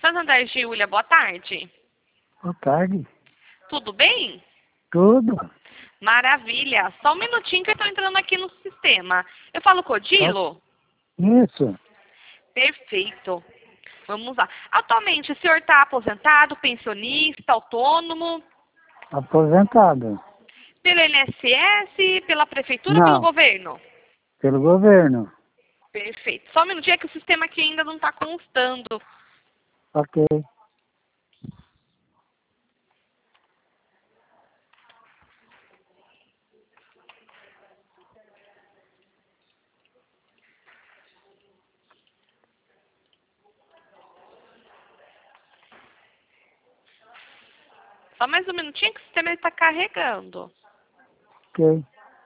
Santander, Giulia, boa tarde. Boa tarde. Tudo bem? Tudo. Maravilha. Só um minutinho que eu estou entrando aqui no sistema. Eu falo com o Dilo? Isso. Perfeito. Vamos lá. Atualmente, o senhor está aposentado, pensionista, autônomo? Aposentado. Pelo INSS, pela prefeitura ou pelo Não, governo? pelo governo. Perfeito. Só um minutinho é que o sistema aqui ainda não está constando. Ok. Só mais um minutinho que o sistema está carregando. Ok.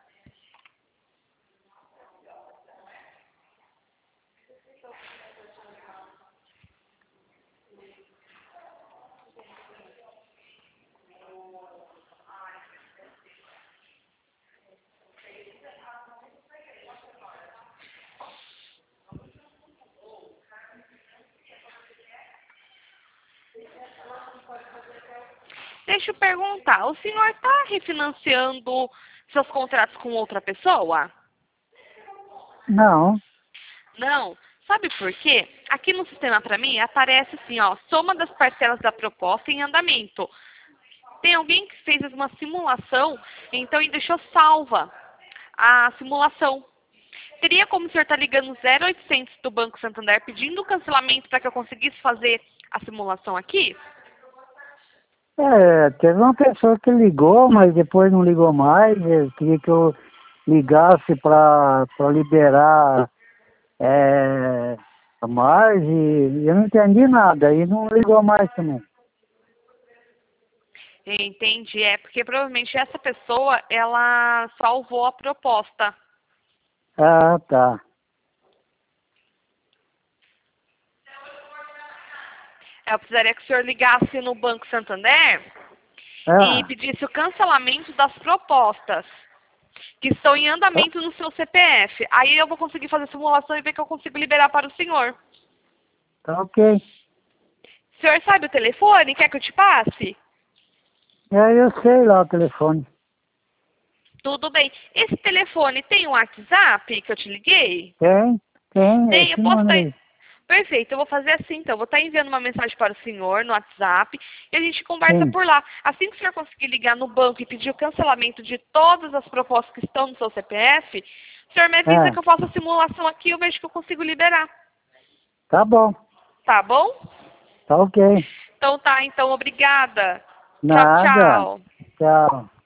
Deixa eu perguntar, o senhor está refinanciando seus contratos com outra pessoa? Não. Não. Sabe por quê? Aqui no sistema para mim aparece assim, ó, soma das parcelas da proposta em andamento. Tem alguém que fez uma simulação, então e deixou salva a simulação. Teria como o senhor estar ligando 0800 do Banco Santander pedindo o cancelamento para que eu conseguisse fazer a simulação aqui? Teve uma pessoa que ligou, mas depois não ligou mais. Ele queria que eu ligasse para liberar mais e eu não entendi nada. E não ligou mais também. Entendi, é porque provavelmente essa pessoa, ela salvou a proposta. Ah, tá. Eu precisaria que o senhor ligasse no Banco Santander e Ah, pedisse o cancelamento das propostas que estão em tá, andamento no seu CPF. Aí eu vou conseguir fazer a simulação e ver que eu consigo liberar para o senhor. tá ok. O senhor sabe o telefone? Quer que eu te passe? Eu sei lá o telefone. Tudo bem. Esse telefone tem um WhatsApp que eu te liguei? Tem, Tem, eu esse posso estar... número aí. Perfeito, eu vou fazer assim, então. Eu vou estar enviando uma mensagem para o senhor no WhatsApp e a gente conversa Sim. por lá. Assim que o senhor conseguir ligar no banco e pedir o cancelamento de todas as propostas que estão no seu CPF, o senhor me avisa Ah, que eu faço a simulação aqui e eu vejo que eu consigo liberar. tá bom. Tá bom? Tá ok. Então tá, então obrigada. Tchau, Nada. tchau. Tchau.